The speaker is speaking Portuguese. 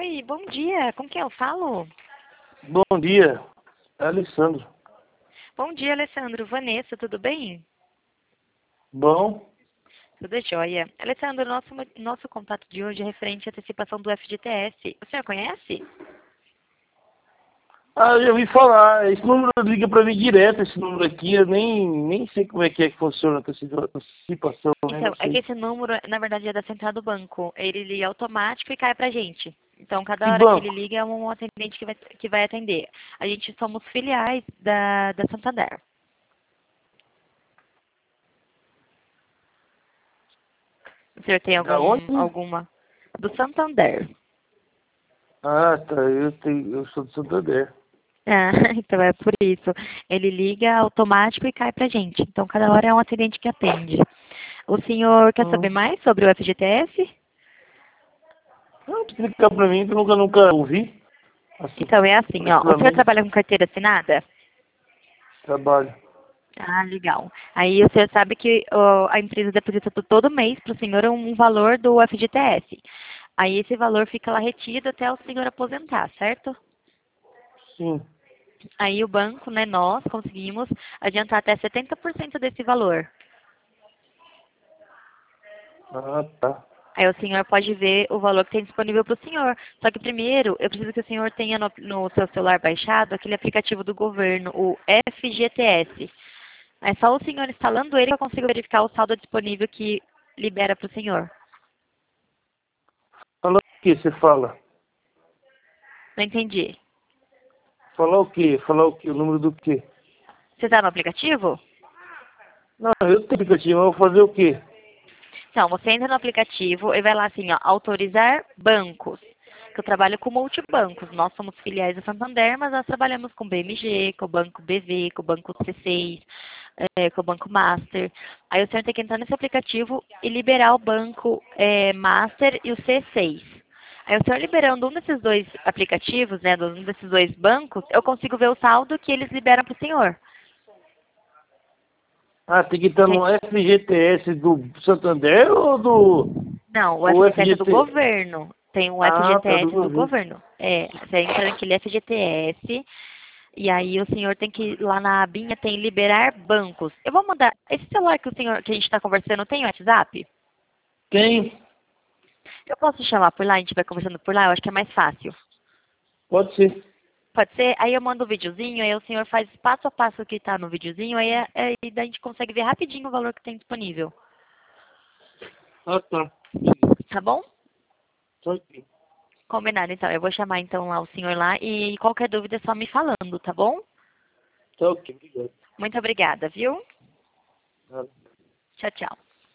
Oi, bom dia. Com quem eu falo? Bom dia, é Alessandro. Bom dia, Alessandro. Vanessa, tudo bem? Bom, Tudo jóia. Alessandro, nosso contato de hoje é referente à antecipação do FGTS. O senhor conhece? já ouvi falar, esse número liga pra mim direto, esse número aqui, eu nem sei como é que funciona a antecipação, né, Então, não é que sei. esse número, na verdade, é da central do banco. Ele liga automático e cai pra gente. Então, Que cada hora que ele banco? liga é um atendente que vai atender. A gente somos filiais da Santander. O senhor tem Da onde? alguma? Do Santander. Ah, tá, eu sou do Santander. Ah, então é por isso. Ele liga automático e cai pra gente. Então, cada hora é um atendente que atende. O senhor quer saber Hum. mais sobre o FGTS? Não, explica pra mim que eu nunca ouvi, assim, Então, é assim, ó. O senhor tranquilamente, trabalha com carteira assinada? trabalho. Ah, legal. Aí o senhor sabe que ó, a empresa deposita todo mês para o senhor um valor do FGTS. Aí esse valor fica lá retido até o senhor aposentar, certo? Sim. Aí o banco, né, nós conseguimos adiantar até 70% desse valor. Ah, tá. Aí o senhor pode ver o valor que tem disponível para o senhor. Só que primeiro, eu preciso que o senhor tenha no seu celular baixado aquele aplicativo do governo, o FGTS. É só o senhor instalando ele que eu consigo verificar o saldo disponível que libera para o senhor. Falar o que você fala? Não entendi. Falar o quê? Falar o quê? O número do quê? Você está no aplicativo? Não, eu tenho aplicativo, mas eu vou fazer o quê? Então, você entra no aplicativo e vai lá assim, ó, autorizar bancos. Que eu trabalho com multibancos. Nós somos filiais do Santander, mas nós trabalhamos com BMG, com o Banco BV, com o Banco C6, com o Banco Master. Aí o senhor tem que entrar nesse aplicativo e liberar o Banco Master e o C6. Aí o senhor liberando um desses dois aplicativos, né, um desses dois bancos, eu consigo ver o saldo que eles liberam para o senhor. Ah, tem que estar no FGTS do Santander ou do Não, o ou FGTS é do FGT? governo. Tem um Ah, tá do FGTS do governo. governo. É, você entra naquele FGTS e aí o senhor tem que ir lá na abinha tem liberar bancos. Eu vou mandar. Esse celular que a gente está conversando tem WhatsApp? Tem? Eu posso chamar por lá, a gente vai conversando por lá, eu acho que é mais fácil. Pode ser. Pode ser? Aí eu mando o videozinho, aí o senhor faz passo a passo o que está no videozinho, aí daí a gente consegue ver rapidinho o valor que tem disponível. Ah, tá. Tá bom? Tá ok. Combinado, então. Eu vou chamar então lá o senhor lá e qualquer dúvida é só me falando, tá bom? Tá ok, obrigado. Muito obrigada, viu? Nada. Tchau, tchau.